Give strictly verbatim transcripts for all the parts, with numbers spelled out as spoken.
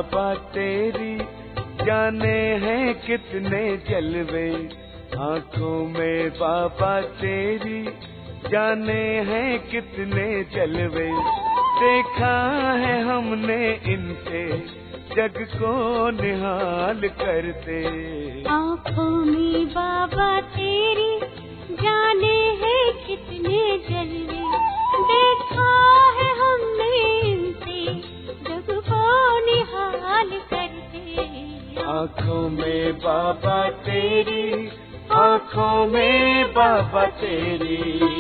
बाबा तेरी जाने हैं कितने जलवे, आँखों में बाबा तेरी जाने हैं कितने जलवे। देखा है हमने इनसे जग को निहाल करते। आँखों में बाबा तेरी जाने हैं कितने जलवे, देखा है हमने इनसे जग को निहाल करते। आँखों में बाबा तेरी, आँखों में बाबा तेरी।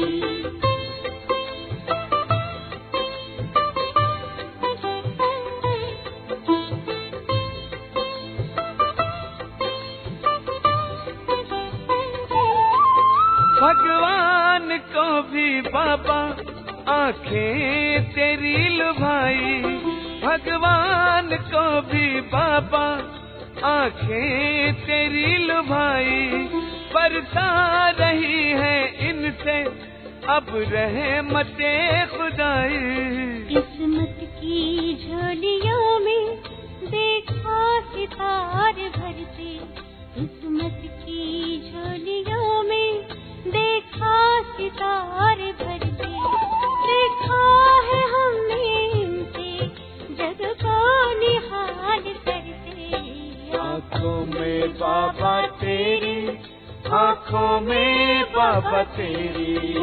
भगवान को भी बाबा आँखें तेरी लुभाई, भगवान को भी बाबा आँखें तेरी लुभाई। बरसा रही है इनसे अब रहमते खुदाई। किस्मत की झोलियों में देखा सितारे भरते, किस्मत की झोलियों में देखा सितारे भरते। देखा है हमने इनसे जग को निहाल करते। आँखों में बाबा तेरी, आँखों में बाबा तेरी।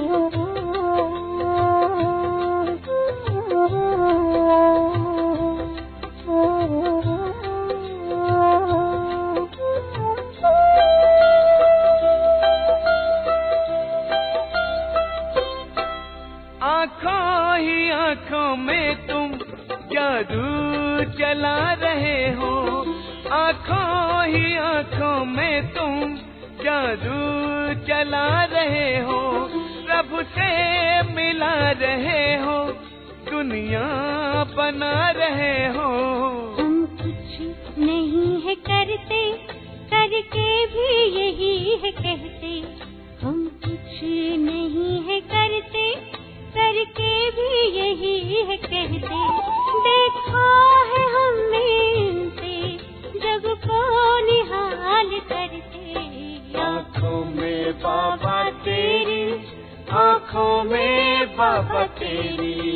आँखों ही आँखों में तुम जादू चला रहे हो, आँखों ही आँखों में तुम जादू चला रहे हो। प्रभु से मिला रहे हो, दुनिया बना रहे हो। हम कुछ नहीं है करते, करके भी यही है कहते। हम कुछ नहीं है करते, करके भी यही है कहते। देखा है हमने इनसे जग को निहाल करते। आँखों में बाबा तेरी, आँखों में बाबा तेरी।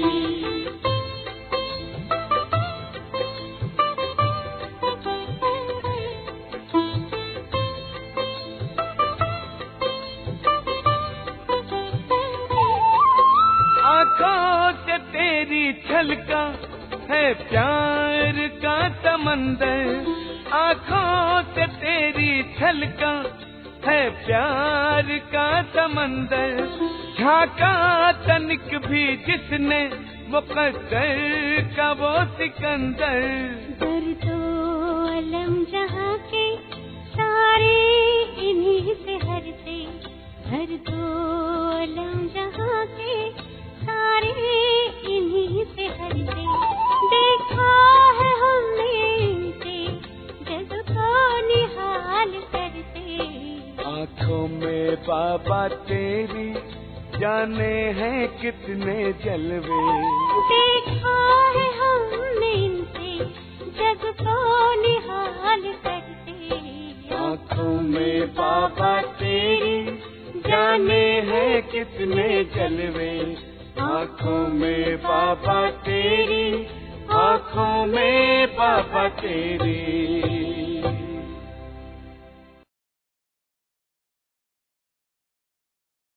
आँखों से तेरी छलका है प्यार का समंदर, आँखों से तेरी छलका है प्यार का समंदर। झांका तनिक भी जिसने मुकद्दर का वो सिकंदर। दर्दो अलम जहाँ के सारे इन्हीं से हरते, दर्दो अलम जहाँ के सारे इन्हीं से हरते। देखा है हमने इनसे जग को निहाल करते। आँखों में बाबा तेरी जाने हैं कितने जलवे। देखा है हमने इनसे जग को निहाल करते। आँखों में बाबा तेरी जाने हैं कितने जलवे। आँखों में बाबा तेरी, आँखों में बाबा तेरी।